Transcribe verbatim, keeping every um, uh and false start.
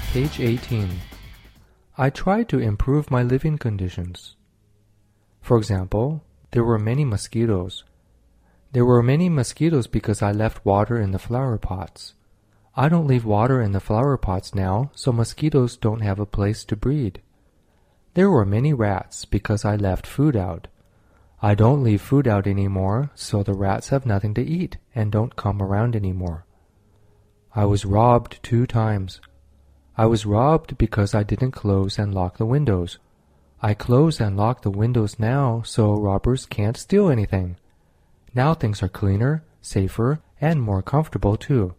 Page eighteen. I tried to improve my living conditions. For example, there were many mosquitoes. There were many mosquitoes because I left water in the flower pots. I don't leave water in the flower pots now, so mosquitoes don't have a place to breed. There were many rats because I left food out. I don't leave food out anymore, so the rats have nothing to eat and don't come around anymore. I was robbed two times. I was robbed because I didn't close and lock the windows. I close and lock the windows now so robbers can't steal anything. Now things are cleaner, safer, and more comfortable too.